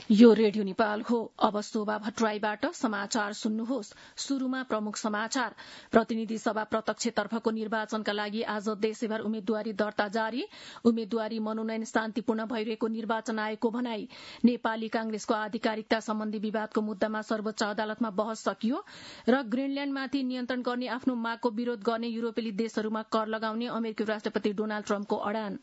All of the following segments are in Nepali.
यो रेडियो नेपाल हो। अब शोभा भट्टराईबाट समाचार सुन्नुहोस्। शुरूमा प्रमुख समाचार। प्रतिनिधि सभा प्रत्यक्षतर्फको निर्वाचनका लागि आज देशभर उम्मेद्वारी दर्ता जारी। उम्मेद्वारी मनोनयन शान्तिपूर्ण भइरहेको निर्वाचन आयोगको भनाई। नेपाली कांग्रेसको आधिकारिकता सम्बन्धी विवादको मुद्दामा सर्वोच्च अदालतमा बहस सकियो र ग्रिनल्याण्डमाथि नियन्त्रण गर्ने आफ्नो मागको विरोध गर्ने युरोपेली देशहरूमा कर लगाउने अमेरिकी राष्ट्रपति डोनाल्ड ट्रम्पको अडान।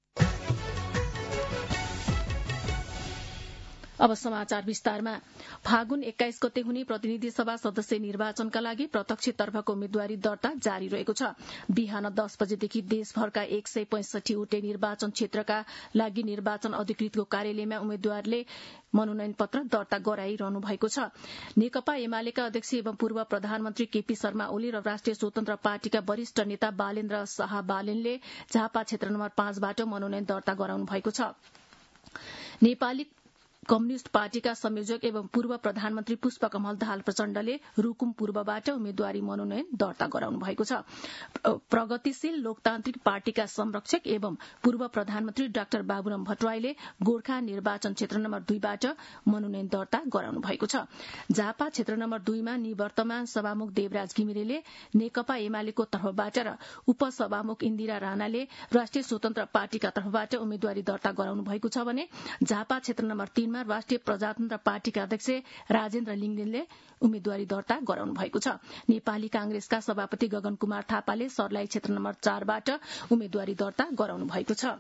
अब समाचार विस्तारमा। फागुन 21 गते हुने प्रतिनिधि सभा सदस्य निर्वाचनका लागि प्रत्यक्षतर्फको उम्मेद्वारी दर्ता जारी रहेको छ। बिहान 10 बजेदेखि देशभरका 165 वटै निर्वाचन क्षेत्रका लागि निर्वाचन अधिकृतको कार्यालयमा उम्मेद्वारले मनोनयन पत्र दर्ता गराइरहनु भएको छ। नेकपा एमालेका अध्यक्ष एवं पूर्व प्रधानमन्त्री केपी शर्मा ओली र राष्ट्रिय स्वतन्त्र पार्टीका वरिष्ठ नेता बालेन्द्र शाह बालेनले झापा क्षेत्र नम्बर 5 बाट मनोनयन दर्ता गराउनु भएको छ। नेपाली कम्युनिष्ट पार्टीका संयोजक एवं पूर्व प्रधानमन्त्री पुष्पकमल दाहाल प्रचण्डले रूकुम पूर्वबाट उम्मेद्वारी मनोनयन दर्ता गराउनु भएको छ। प्रगतिशील लोकतान्त्रिक पार्टीका संरक्षक एवं पूर्व प्रधानमन्त्री डाक्टर बाबुराम भट्टराईले गोर्खा निर्वाचन क्षेत्र नम्बर 2 बाट मनोनयन दर्ता गराउनु भएको छ। झापा क्षेत्र नम्बर 2 मा निवर्तमान सभामुख देवराज घिमिरेले नेकपा एमालेको तर्फबाट र उपसभामुख इन्दिरा राणाले राष्ट्रिय स्वतन्त्र पार्टीका तर्फबाट उम्मेद्वारी दर्ता गराउनु भएको छ भने झापा क्षेत्र नम्बर 3 मा राष्ट्रिय प्रजातन्त्र पार्टीका अध्यक्ष राजेन्द्र लिङ्गदेनले उम्मेद्वारी दर्ता गराउनु भएको छ। नेपाली कांग्रेसका सभापति गगन कुमार थापाले सर्लाही क्षेत्र नम्बर 4 बाट उम्मेद्वारी दर्ता गराउनु भएको छ।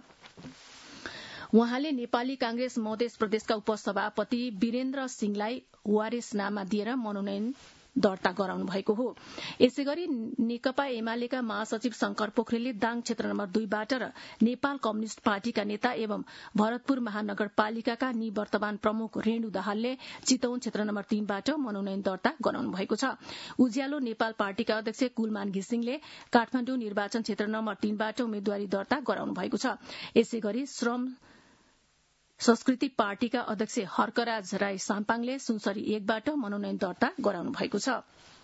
उहाँले नेपाली कांग्रेस मधेस प्रदेशका उपसभापति वीरेन्द्र सिंहलाई वारेसनामा दिएर मनोनयन दर्ता गराउनु भएको हो। यसैगरी नेकपा एमालेका महासचिव शंकर पोखरेलले दाङ क्षेत्र नम्बर 2 बाट र नेपाल कम्युनिष्ट पार्टीका नेता एवं भरतपुर महानगरपालिकाका निवर्तमान प्रमुख रेणु दाहालले चितवन क्षेत्र नम्बर 3 बाट मनोनयन दर्ता गराउनु भएको छ। उज्यालो नेपाल पार्टीका अध्यक्ष कुलमान घिसिङले काठमाडौँ निर्वाचन क्षेत्र नम्बर 3 बाट उम्मेद्वारी दर्ता गराउनु भएको छ। यसैगरी श्रम संस्कृति पार्टीका अध्यक्ष हर्कराज राई साम्पाङले सुनसरी 1 बाट मनोनयन दर्ता गराउनु भएको छ।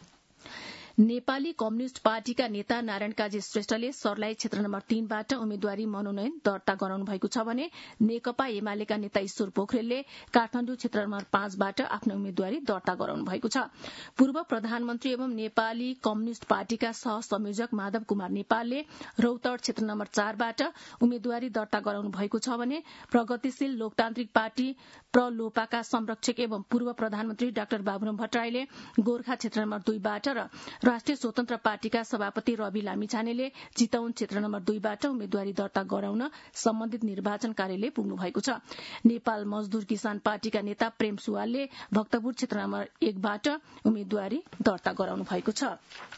नेपाली कम्युनिष्ट पार्टीका नेता नारायण काजी श्रेष्ठले सर्लाही क्षेत्र नम्बर 3 बाट उम्मेद्वारी मनोनयन दर्ता गराउनु भएको छ भने नेकपा एमालेका नेता ईश्वर पोखरेलले काठमाडौँ क्षेत्र नम्बर 5 बाट आफ्नो उम्मेद्वारी दर्ता गराउनु भएको छ। पूर्व प्रधानमन्त्री एवं नेपाली कम्युनिष्ट पार्टीका सहसंयोजक माधव कुमार नेपालले रौतहट क्षेत्र नम्बर 4 बाट उम्मेद्वारी दर्ता गराउनु भएको छ भने प्रगतिशील लोकतान्त्रिक पार्टी प्रलोपाका संरक्षक एवं पूर्व प्रधानमन्त्री डाक्टर बाबुराम भट्टराईले गोर्खा क्षेत्र नम्बर 2 बाट र राष्ट्रिय स्वतन्त्र पार्टीका सभापति रवि लामिछानेले चितवन क्षेत्र नम्बर 2 बाट उम्मेद्वारी दर्ता गराउन सम्बन्धित निर्वाचन कार्यालय पुग्नु भएको छ। नेपाल मजदूर किसान पार्टीका नेता प्रेम सुवालले भक्तपुर क्षेत्र नम्बर 1 बाट उम्मेद्वारी दर्ता गराउनु भएको छ।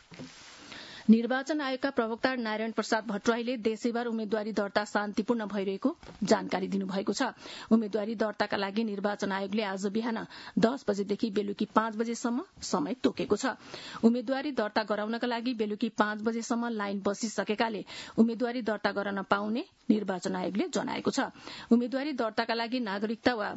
निर्वाचन आयोगका प्रवक्ता नारायण प्रसाद भट्टराईले देशैभर उम्मेद्वारी दर्ता शान्तिपूर्ण भइरहेको जानकारी दिनुभएको छ। उम्मेद्वारी दर्ताका लागि निर्वाचन आयोगले आज बिहान 10 बजेदेखि बेलुकी 5 बजेसम्म समय तोकेको छ। उम्मेद्वारी दर्ता गराउनका लागि बेलुकी 5 बजेसम्म लाइन बसिसकेकाले उम्मेद्वारी दर्ता गर्न पाउने निर्वाचन आयोगले जनाएको छ। उम्मेद्वारी दर्ताका लागि नागरिकता वा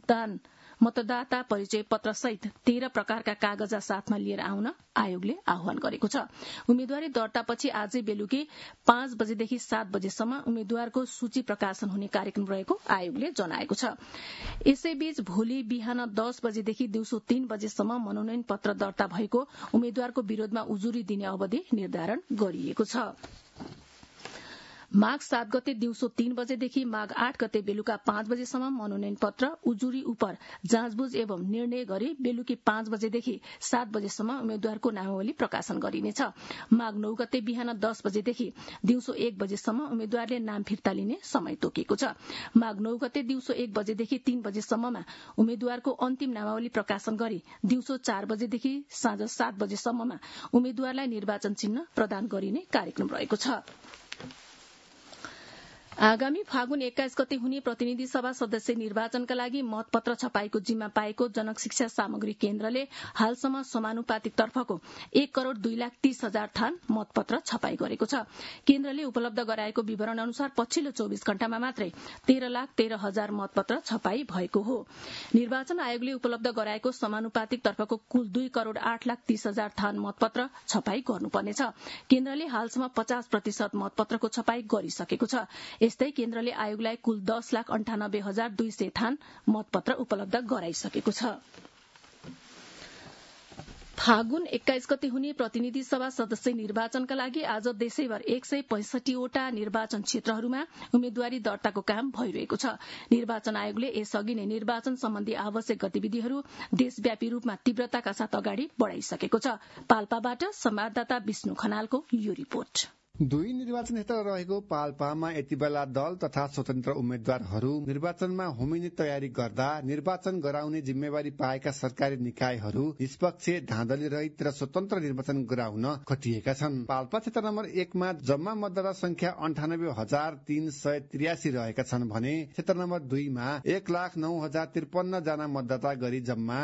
मतदाता परिचय पत्र सहित 13 प्रकारका कागजा साथमा लिएर आउन आयोगले आह्वान गरेको छ। उम्मेद्वारी दर्तापछि आजै बेलुकी 5 बजेदेखि 7 बजेसम्म उम्मेद्वारको सूची प्रकाशन हुने कार्यक्रम रहेको आयोगले जनाएको छ। यसैबीच भोलि बिहान 10 बजेदेखि दिउँसो 3 बजेसम्म मनोनयन पत्र दर्ता भएको उम्मेद्वारको विरोधमा उजुरी दिने अवधि निर्धारण गरिएको छ। माघ 7 गते दिउँसो 3 बजेदेखि माघ 8 गते बेलुका 5 बजेसम्म मनोनयन पत्र उजुरी उपर जाँचबुझ एवं निर्णय गरी बेलुकी 5 बजेदेखि 7 बजेसम्म उम्मेद्वारको नामावली प्रकाशन गरिनेछ। माघ 9 गते बिहान 10 बजेदेखि दिउँसो 1 बजेसम्म उम्मेद्वारले नाम फिर्ता लिने समय तोकेको छ। माघ 9 गते दिउँसो 1 बजेदेखि 3 बजेसम्ममा उम्मेद्वारको अन्तिम नामावली प्रकाशन गरी दिउँसो 4 बजेदेखि साँझ 7 बजेसम्ममा उम्मेद्वारलाई निर्वाचन चिन्ह प्रदान गरिने कार्यक्रम रहेको छ। आगामी फागुन 21 गते हुने प्रतिनिधि सभा सदस्य निर्वाचनका लागि मतपत्र छपाईको जिम्मा पाएको जनक शिक्षा सामग्री केन्द्रले हालसम्म समानुपातिक तर्फको 1,02,30,000 थान मतपत्र छपाई गरेको छ। केन्द्रले उपलब्ध गराएको विवरण अनुसार पछिल्लो 24 घण्टामा मात्रै 13,13,000 मतपत्र छपाई भएको हो। निर्वाचन आयोगले उपलब्ध गराएको समानुपातिक तर्फको कुल 2,08,30,000 थान मतपत्र छपाई गर्नुपर्नेछ। केन्द्रले हालसम्म 50% मतपत्रको छपाई गरिसकेको छ। यस्तै केन्द्रले आयोगलाई कुल 10,98,200 थान मतपत्र उपलब्ध गराइसकेको छ। फागुन 21 गते हुने प्रतिनिधि सभा सदस्य निर्वाचनका लागि आज देशैभर 165 वटा निर्वाचन क्षेत्रहरूमा उम्मेद्वारी दर्ताको काम भइरहेको छ। निर्वाचन आयोगले यसअघि नै निर्वाचन सम्बन्धी आवश्यक गतिविधिहरू देशव्यापी रूपमा तीव्रताका साथ अगाडि बढ़ाइसकेको छ। पाल्पाबाट संवाददाता विष्णु खनालको यो रिपोर्ट। 2 निर्वाचन क्षेत्र रहेको पाल्पामा यति बेला दल तथा स्वतन्त्र उम्मेद्वारहरू निर्वाचनमा होमिने तयारी गर्दा निर्वाचन गराउने जिम्मेवारी पाएका सरकारी निकायहरू निष्पक्ष, धाँधली रहित र स्वतन्त्र निर्वाचन गराउन खटिएका छन्। पाल्पा क्षेत्र नम्बर 1 मा जम्मा मतदाता संख्या 98,383 रहेका छन् भने क्षेत्र नम्बर 2 मा 1,09,053 जना मतदाता गरी जम्मा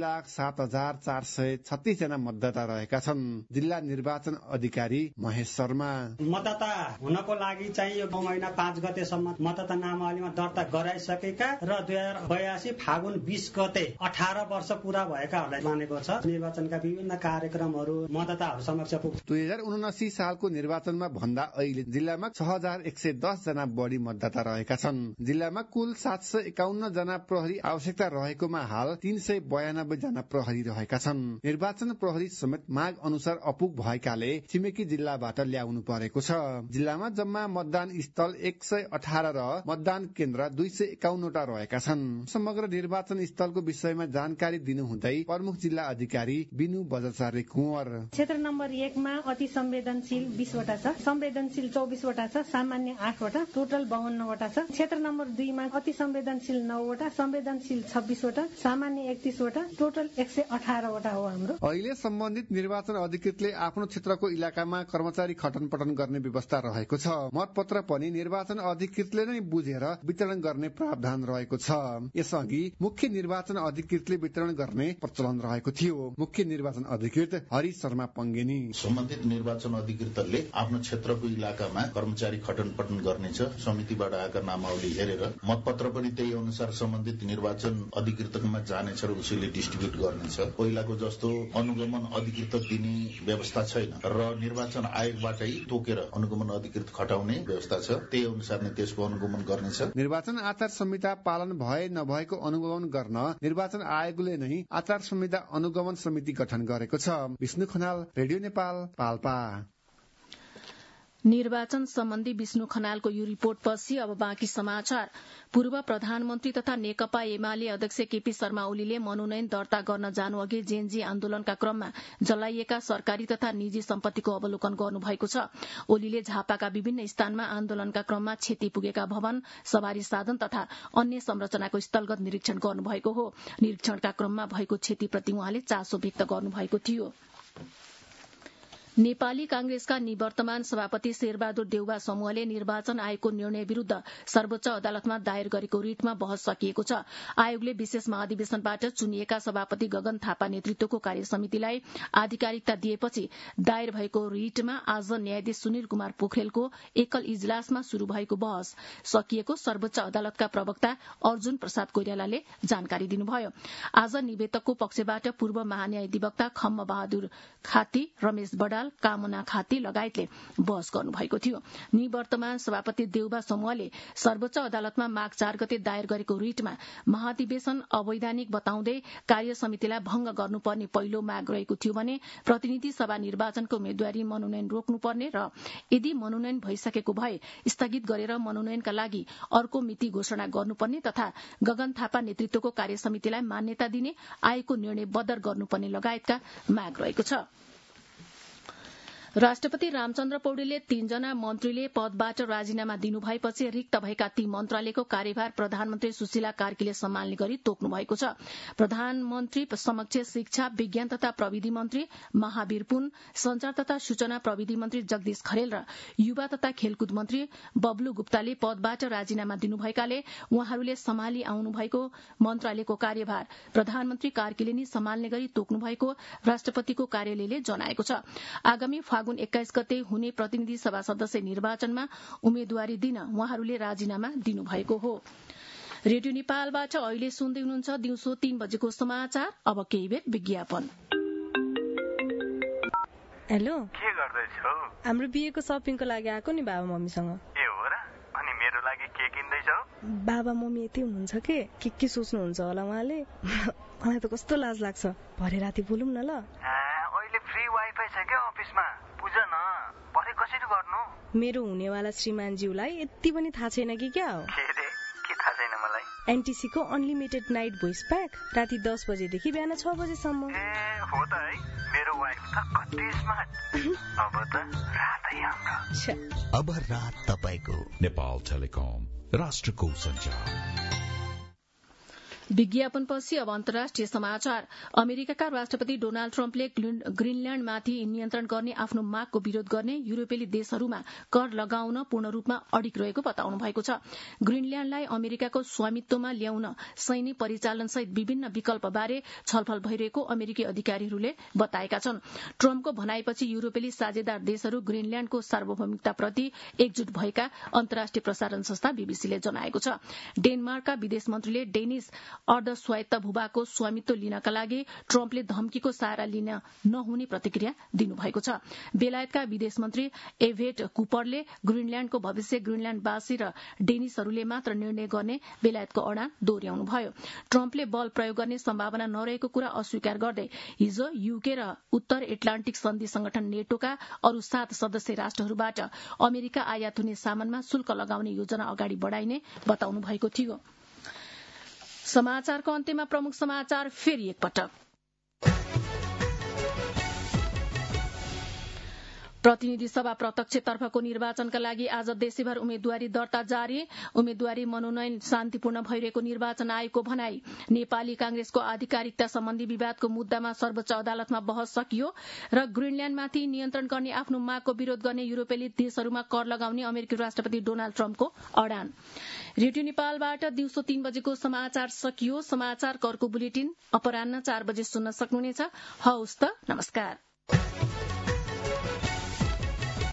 2,07,436 जना मतदाता रहेका छन्। जिल्ला निर्वाचन अधिकारी महेश शर्मा मतदाता हुनको लागि चाहिँ यो महिना 5 गतेसम्म मतदाता नामावलीमा दर्ता गराइसकेका र 2082 फागुन 20 गते 18 वर्ष पूरा भएकाहरूलाई मानेको छ। निर्वाचनका विभिन्न कार्यक्रमहरू मतदाताहरू समक्ष पुग्छ। 2079 सालको निर्वाचनमा भन्दा अहिले जिल्लामा 6,110 जना बढी मतदाता रहेका छन्। जिल्लामा कुल 751 जना प्रहरी आवश्यकता रहेकोमा हाल 392 जना प्रहरी रहेका छन्। निर्वाचन प्रहरी समेत माग अनुसार अपुग भएकाले छिमेकी जिल्लाबाट ल्याउनु परेको छ। जिल्लामा जम्मा मतदान स्थल 118 र मतदान केन्द्र 251 वटा रहेका छन्। समग्र निर्वाचन स्थलको विषयमा जानकारी दिनुहुँदै प्रमुख जिल्ला अधिकारी बिनु बजाचार्य कुँवर, क्षेत्र नम्बर 1 मा अति संवेदनशील 20 वटा छ, संवेदनशील 24 वटा छ, सामान्य 8 वटा, टोटल 52 वटा छ। क्षेत्र नम्बर 2 मा अति संवेदनशील 9 वटा, संवेदनशील 26 वटा, सामान्य 31 वटा, टोटल 118 वटा हो हाम्रो। अहिले सम्बन्धित निर्वाचन अधिकृतले आफ्नो क्षेत्रको इलाकामा कर्मचारी खटन पटन गर्ने व्यवस्था रहेको छ। मतपत्र पनि निर्वाचन अधिकृतले नै बुझेर वितरण गर्ने प्रावधान रहेको छ। यसअघि मुख्य निर्वाचन अधिकृतले वितरण गर्ने प्रचलन रहेको थियो। मुख्य निर्वाचन अधिकृत हरि शर्मा पङ्गेनी, सम्बन्धित निर्वाचन अधिकृतले आफ्नो क्षेत्रको इलाकामा कर्मचारी खटन पटन गर्नेछ। समितिबाट आएका नामावली हेरेर मतपत्र पनि त्यही अनुसार सम्बन्धित निर्वाचन अधिकृतमा जानेछ र उसैले डिस्ट्रिब्युट गर्नेछ। पहिलाको जस्तो अनुगमन अधिकृत दिने व्यवस्था छैन र निर्वाचन आयोगबाटै तोकेर अनुगमन अधिकृत खटाउने व्यवस्था छ। त्यही अनुसार नै त्यसको अनुगमन गर्नेछ। निर्वाचन आचार संहिता पालन भए नभएको अनुगमन गर्न निर्वाचन आयोगले नै आचार संहिता अनुगमन समिति गठन गरेको छ। विष्णु खनाल, रेडियो नेपाल, पाल्पा। निर्वाचन सम्बन्धी विष्णु खनालको यो रिपोर्टपछि अब बाँकी समाचार। पूर्व प्रधानमन्त्री तथा नेकपा एमाले अध्यक्ष केपी शर्मा ओलीले मनोनयन दर्ता गर्न जानु अघि जेएनजी आन्दोलनका क्रममा जलाइएका सरकारी तथा निजी सम्पत्तिको अवलोकन गर्नुभएको छ। ओलीले झापाका विभिन्न स्थानमा आन्दोलनका क्रममा क्षति पुगेका भवन, सवारी साधन तथा अन्य संरचनाको स्थलगत निरीक्षण गर्नुभएको हो। निरीक्षणका क्रममा भएको क्षतिप्रति उहाँले चासो व्यक्त गर्नुभएको थियो। नेपाली कांग्रेसका निवर्तमान सभापति शेरबहादुर देउवा समूहले निर्वाचन आयोगको निर्णय विरूद्ध सर्वोच्च अदालतमा दायर गरेको रिटमा बहस सकिएको छ। आयोगले विशेष महाधिवेशनबाट चुनिएका सभापति गगन थापा नेतृत्वको कार्यसमितिलाई आधिकारिकता दिएपछि दायर भएको रिटमा आज न्यायाधीश सुनिल कुमार पोखरेलको एकल इजलासमा शुरू भएको बहस सकिएको सर्वोच्च अदालतका प्रवक्ता अर्जुन प्रसाद कोइरालाले जानकारी दिनुभयो। आज निवेदकको पक्षबाट पूर्व महान्यायाधिवक्ता खम्म बहादुर खाती, रमेश बडाल, कामना खाती लगायतले बहस गर्नुभएको थियो। निवर्तमान सभापति देउवा समूहले सर्वोच्च अदालतमा माघ 4 गते दायर गरेको रिटमा महाधिवेशन अवैधानिक बताउँदै कार्य समितिलाई भंग गर्नुपर्ने पहिलो माग रहेको थियो भने प्रतिनिधि सभा निर्वाचनको उम्मेद्वारी मनोनयन रोक्नुपर्ने र यदि मनोनयन भइसकेको भए स्थगित गरेर मनोनयनका लागि अर्को मिति घोषणा गर्नुपर्ने तथा गगन थापा नेतृत्वको कार्य समितिलाई मान्यता दिने आयोगको निर्णय बदर गर्नुपर्ने लगायतका माग रहेको छ। राष्ट्रपति रामचन्द्र पौडेलले 3 जना मन्त्रीले पदबाट राजीनामा दिनुभएपछि रिक्त भएका ती मन्त्रालयको कार्यभार प्रधानमन्त्री सुशीला कार्कीले सम्हाल्ने गरी तोक्नु भएको छ। प्रधानमन्त्री समक्ष शिक्षा, विज्ञान तथा प्रविधि मन्त्री महावीर पुन, संचार तथा सूचना प्रविधि मन्त्री जगदीश खरेल र युवा तथा खेलकुद मन्त्री बब्लु गुप्ताले पदबाट राजीनामा दिनुभएकाले उहाँहरूले सम्हाली आउनु भएको मन्त्रालयको कार्यभार प्रधानमन्त्री कार्कीले नै सम्हाल्ने गरी तोक्नु भएको राष्ट्रपतिको कार्यालयले जनाएको छ। आगामी फागुन 21 गते हुने प्रतिनिधि सभा सदस्य निर्वाचनमा उम्मेद्वारी दिन उहाँहरूले राजीनामा दिनुभएको हो। रेडियो नेपालबाट अहिले सुन्दै हुनुहुन्छ दिउँसो 3 बजेको समाचार। अब केही बेर विज्ञापन। हेलो, के गर्दैछौ? हाम्रो बिहेको शपिङको लागि आएको नि बाबा मम्मीसँग। ए हो र? अनि मेरो बाबा मम्मी यति हुनुहुन्छ के सोच्नुहुन्छ होला उहाँले मलाई त कस्तो लाज लाग्छ भरे राति बोलौँ न ल अहिले फ्री वाइफाई छ क्या अफिसमा बुझ न भरे कसरी गर्नु मेरो हुनेवाला श्रीमानज्यूलाई यति पनि थाहा छैन कि क्या हो के थाहा छैन मलाई एनटीसी को अनलिमिटेड नाइट भोइस प्याक राति 10 बजेदेखि बिहान 6 बजेसम्म हो त है मेरो वाइफ त कति स्मार्ट अब त रातै हाम्रो अब रात तपाईको नेपाल टेलिकम राष्ट्रको सञ्चार विज्ञापनपछि अब अन्तर्राष्ट्रिय समाचार अमेरिकाका राष्ट्रपति डोनाल्ड ट्रम्पले ग्रीनल्याण्डमाथि नियन्त्रण गर्ने आफ्नो मागको विरोध गर्ने युरोपेली देशहरूमा कर लगाउन पूर्ण रूपमा अडिग रहेको बताउनु भएको छ ग्रीनल्याण्डलाई अमेरिकाको स्वामित्वमा ल्याउन सैनिक परिचालनसहित विभिन्न विकल्पबारे छलफल भइरहेको अमेरिकी अधिकारीहरूले बताएका छन् ट्रम्पको भनाइपछि युरोपेली साझेदार देशहरू ग्रीनल्याण्डको सार्वभौमिकताप्रति एकजुट भएका अन्तर्राष्ट्रिय प्रसारण संस्था बीबीसीले जनाएको छ डेनमार्कका विदेश मन्त्रीले डेनिस अर्ध स्वायत्त भूभागको स्वामित्व लिनका लागि ट्रम्पले धम्कीको सहारा लिन नहुने प्रतिक्रिया दिनुभएको छ बेलायतका विदेश मन्त्री एभेट कुपरले ग्रीनल्याण्डको भविष्य ग्रीनल्याण्डवासी र डेनिसहरूले मात्र निर्णय गर्ने बेलायतको अडान दोहोर्याउनुभयो ट्रम्पले बल प्रयोग गर्ने सम्भावना नरहेको कुरा अस्वीकार गर्दै हिजो यूके र उत्तर एटलान्टिक सन्धि संगठन नेटोका अरू 7 सदस्य राष्ट्रहरूबाट अमेरिका आयात हुने सामानमा शुल्क लगाउने योजना अगाडि बढ़ाइने बताउनु भएको थियो समाचारको अन्त्यमा प्रमुख समाचार फेरि एकपटक प्रतिनिधि सभा प्रत्यक्षतर्फको निर्वाचनका लागि आज देशैभर उम्मेद्वारी दर्ता जारी उम्मेद्वारी मनोनयन शान्तिपूर्ण भइरहेको निर्वाचन आयोगको भनाई नेपाली कांग्रेसको आधिकारिकता सम्बन्धी विवादको मुद्दामा सर्वोच्च अदालतमा बहस सकियो र ग्रीनल्याण्डमाथि नियन्त्रण गर्ने आफ्नो मागको विरोध गर्ने युरोपेली देशहरूमा कर लगाउने अमेरिकी राष्ट्रपति डोनाल्ड ट्रम्पको अडान रेडियो नेपालबाट दिउँसो 3 बजेको समाचार सकियो समाचार करको बुलेटिन अपराह्न 4 बजे सुन्न सक्नुहुनेछ हवस् त नमस्कार